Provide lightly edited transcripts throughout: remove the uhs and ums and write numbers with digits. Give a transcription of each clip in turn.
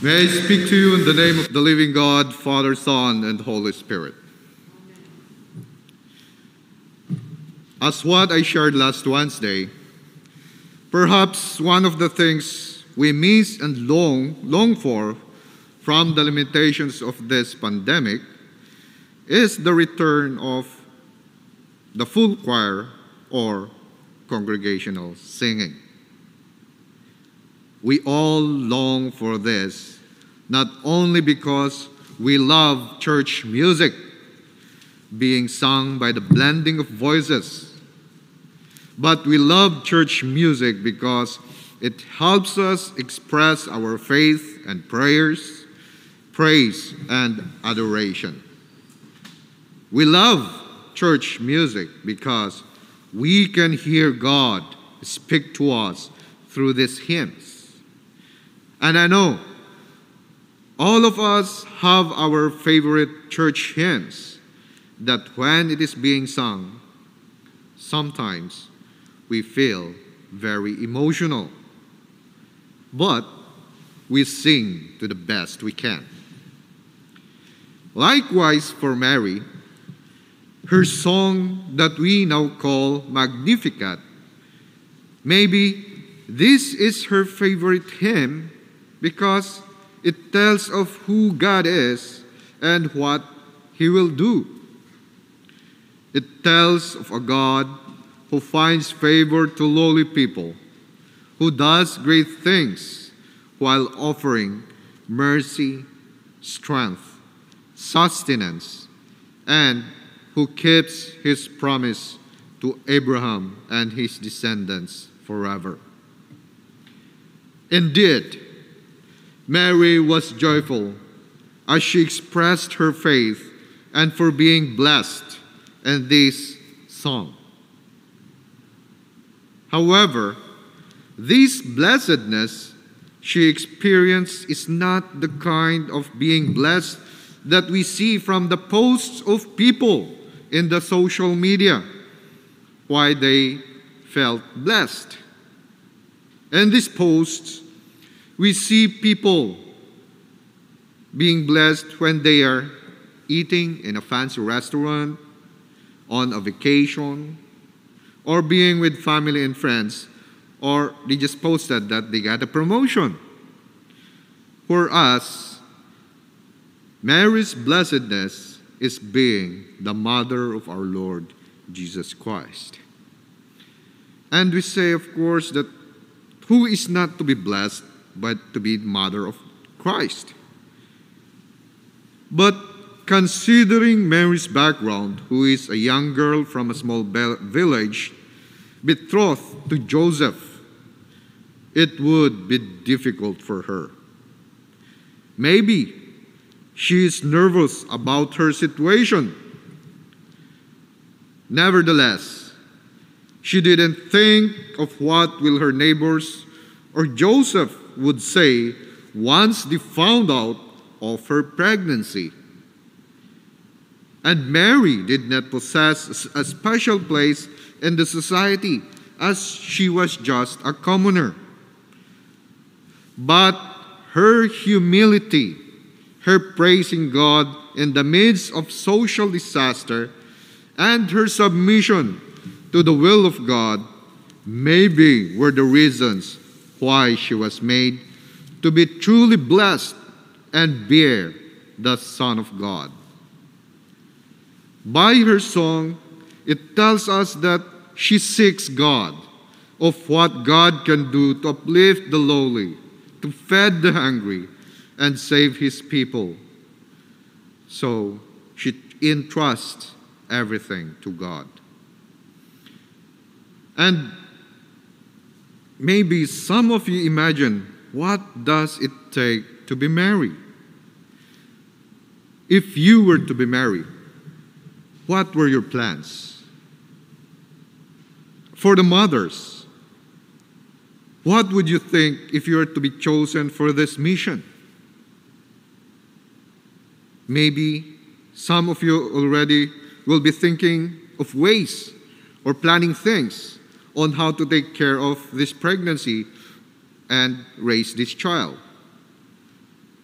May I speak to you in the name of the living God, Father, Son, and Holy Spirit. As what I shared last Wednesday, perhaps one of the things we miss and long for from the limitations of this pandemic is the return of the full choir or congregational singing. We all long for this, not only because we love church music being sung by the blending of voices, but we love church music because it helps us express our faith and prayers, praise and adoration. We love church music because we can hear God speak to us through these hymns. And I know all of us have our favorite church hymns that when it is being sung, sometimes we feel very emotional. But we sing to the best we can. Likewise for Mary, her song that we now call Magnificat, maybe this is her favorite hymn because it tells of who God is and what He will do. It tells of a God who finds favor to lowly people, who does great things while offering mercy, strength, sustenance, and who keeps His promise to Abraham and his descendants forever. Indeed, Mary was joyful as she expressed her faith and for being blessed in this song. However, this blessedness she experienced is not the kind of being blessed that we see from the posts of people in the social media, why they felt blessed. In these posts, we see people being blessed when they are eating in a fancy restaurant, on a vacation, or being with family and friends, or they just posted that they got a promotion. For us, Mary's blessedness is being the mother of our Lord Jesus Christ. And we say, of course, that who is not to be blessed but to be mother of Christ? But considering Mary's background, who is a young girl from a small village, betrothed to Joseph, it would be difficult for her. Maybe she is nervous about her situation. Nevertheless, she didn't think of what will her neighbors or Joseph would say once they found out of her pregnancy. And Mary did not possess a special place in the society as she was just a commoner. But her humility, her praising God in the midst of social disaster, and her submission to the will of God maybe were the reasons why she was made to be truly blessed and bear the Son of God. By her song, it tells us that she seeks God, of what God can do to uplift the lowly, to feed the hungry, and save His people. So she entrusts everything to God. And maybe some of you imagine, what does it take to be Mary? If you were to be Mary, what were your plans? For the mothers, what would you think if you were to be chosen for this mission? Maybe some of you already will be thinking of ways or planning things on how to take care of this pregnancy and raise this child.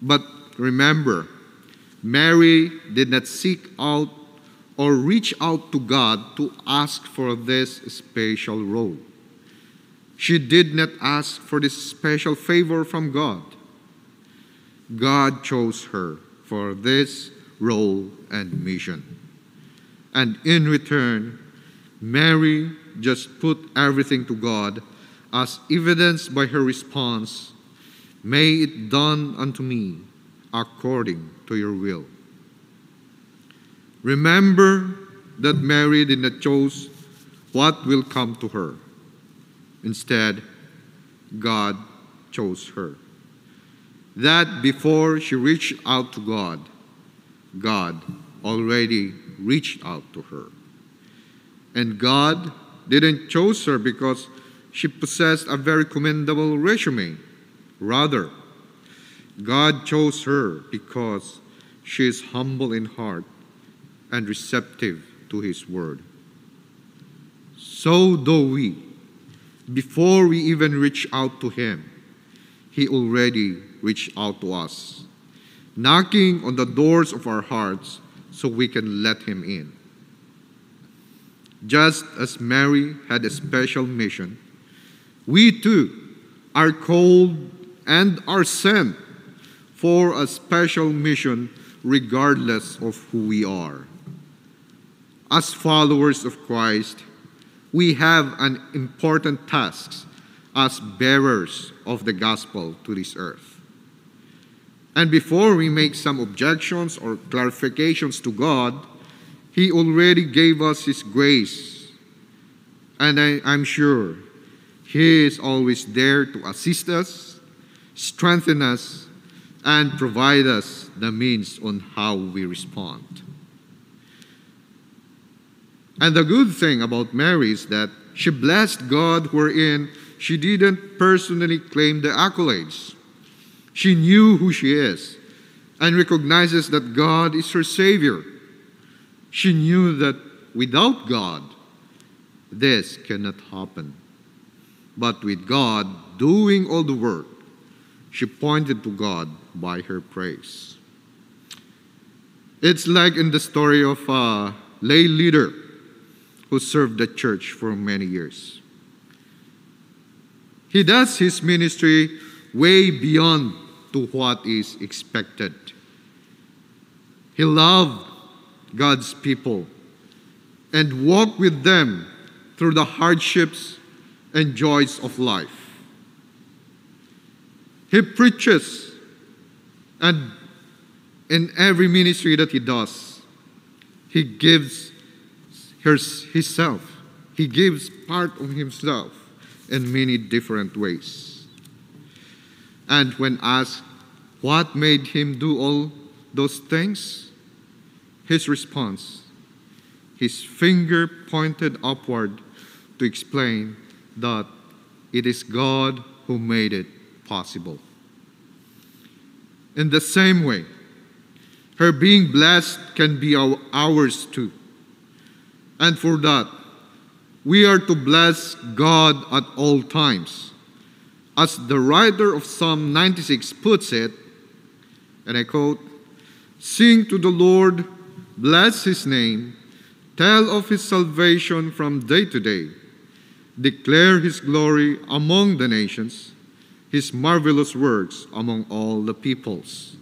But remember, Mary did not seek out or reach out to God to ask for this special role. She did not ask for this special favor from God. God chose her for this role and mission. And in return, Mary just put everything to God, as evidenced by her response, "May it done unto me according to your will." Remember that Mary did not choose what will come to her. Instead, God chose her. That before she reached out to God, God already reached out to her. And God didn't choose her because she possessed a very commendable resume. Rather, God chose her because she is humble in heart and receptive to His word. So do we. Before we even reach out to Him, He already reached out to us, knocking on the doors of our hearts so we can let Him in. Just as Mary had a special mission, we too are called and are sent for a special mission regardless of who we are. As followers of Christ, we have an important task as bearers of the gospel to this earth. And before we make some objections or clarifications to God, He already gave us His grace. And I'm sure He is always there to assist us, strengthen us, and provide us the means on how we respond. And the good thing about Mary is that she blessed God wherein she didn't personally claim the accolades. She knew who she is and recognizes that God is her Savior. She knew that without God, this cannot happen. But with God doing all the work, she pointed to God by her praise. It's like in the story of a lay leader who served the church for many years. He does his ministry way beyond to what is expected. He loved God's people and walked with them through the hardships and joys of life. He preaches, and in every ministry that he does, he gives himself. He gives part of himself in many different ways. And when asked what made him do all those things, his response, his finger pointed upward to explain that it is God who made it possible. In the same way, her being blessed can be ours too. And for that, we are to bless God at all times. As the writer of Psalm 96 puts it, and I quote, "Sing to the Lord, bless His name, tell of His salvation from day to day, declare His glory among the nations, His marvelous works among all the peoples."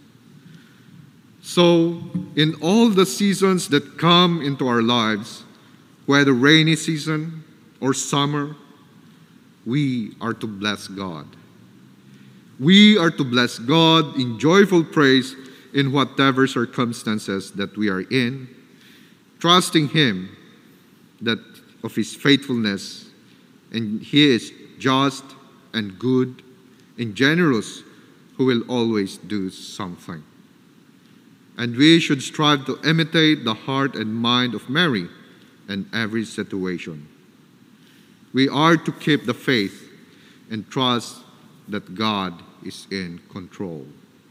So, in all the seasons that come into our lives, whether rainy season or summer, we are to bless God. We are to bless God in joyful praise in whatever circumstances that we are in, trusting Him that of His faithfulness, and He is just and good and generous, who will always do something. And we should strive to imitate the heart and mind of Mary in every situation. We are to keep the faith and trust that God is in control.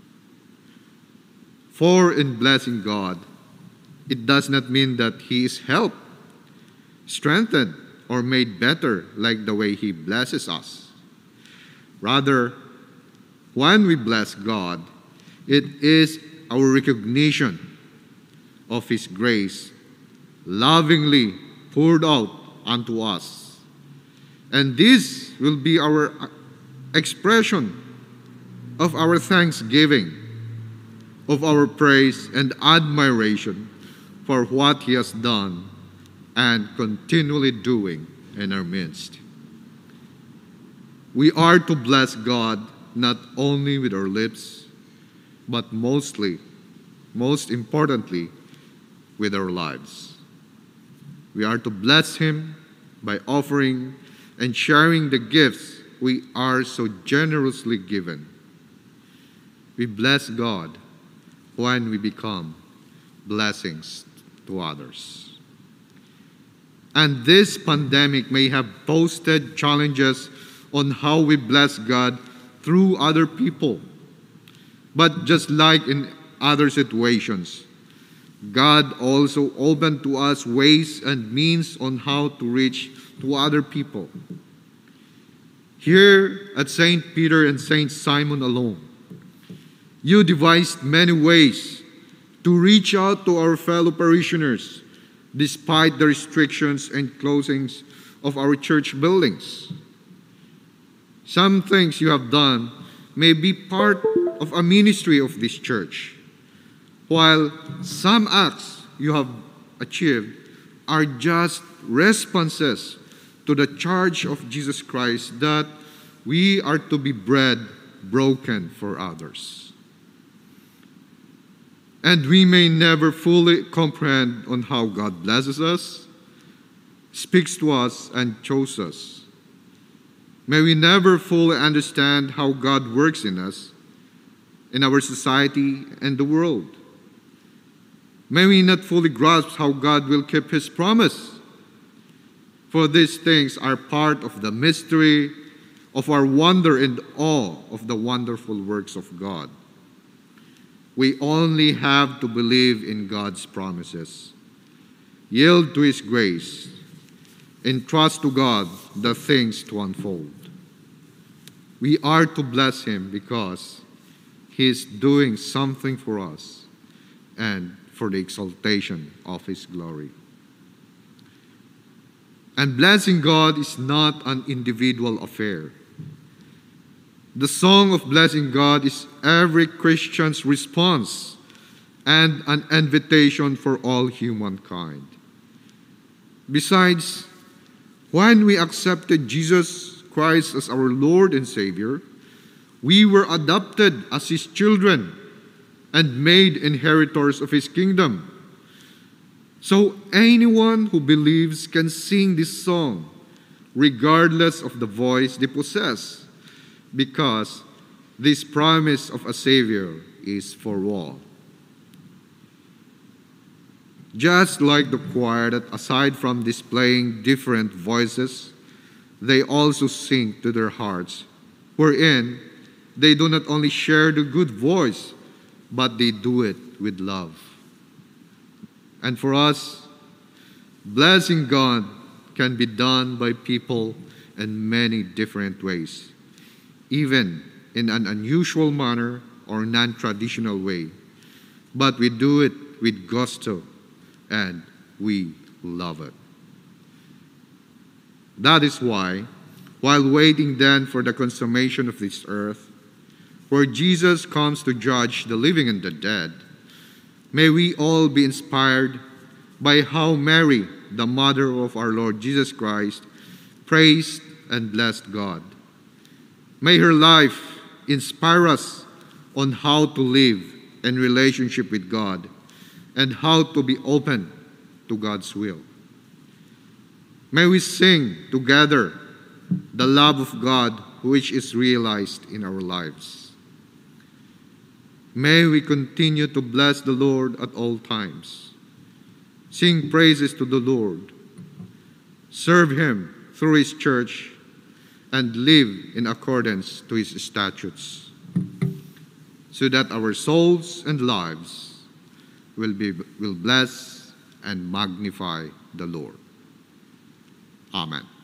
For in blessing God, it does not mean that He is helped, strengthened, or made better like the way He blesses us. Rather, when we bless God, It is our recognition of His grace lovingly poured out unto us. And this will be our expression of our thanksgiving, of our praise and admiration for what He has done and continually doing in our midst. We are to bless God not only with our lips, but most importantly, with our lives. We are to bless Him by offering and sharing the gifts we are so generously given. We bless God when we become blessings to others. And this pandemic may have posted challenges on how we bless God through other people. But just like in other situations, God also opened to us ways and means on how to reach to other people. Here at St. Peter and St. Simon alone, you devised many ways to reach out to our fellow parishioners despite the restrictions and closings of our church buildings. Some things you have done may be part of a ministry of this church, while some acts you have achieved are just responses to the charge of Jesus Christ that we are to be bread broken for others. And we may never fully comprehend on how God blesses us, speaks to us, and chose us. May we never fully understand how God works in us, in our society, and the world. May we not fully grasp how God will keep His promise. For these things are part of the mystery of our wonder and awe of the wonderful works of God. We only have to believe in God's promises, yield to His grace, entrust to God the things to unfold. We are to bless Him because He is doing something for us and for the exaltation of His glory. And blessing God is not an individual affair. The song of blessing God is every Christian's response and an invitation for all humankind. Besides, when we accepted Jesus Christ as our Lord and Savior, we were adopted as His children and made inheritors of His kingdom. So anyone who believes can sing this song, regardless of the voice they possess, because this promise of a Savior is for all. Just like the choir that, aside from displaying different voices, they also sing to their hearts, wherein they do not only share the good voice, but they do it with love. And for us, blessing God can be done by people in many different ways, even in an unusual manner or non-traditional way. But we do it with gusto, and we love it. That is why, while waiting then for the consummation of this earth, where Jesus comes to judge the living and the dead, may we all be inspired by how Mary, the mother of our Lord Jesus Christ, praised and blessed God. May her life inspire us on how to live in relationship with God and how to be open to God's will. May we sing together the love of God which is realized in our lives. May we continue to bless the Lord at all times, sing praises to the Lord, serve Him through His church, and live in accordance to His statutes, so that our souls and lives will bless and magnify the Lord. Amen.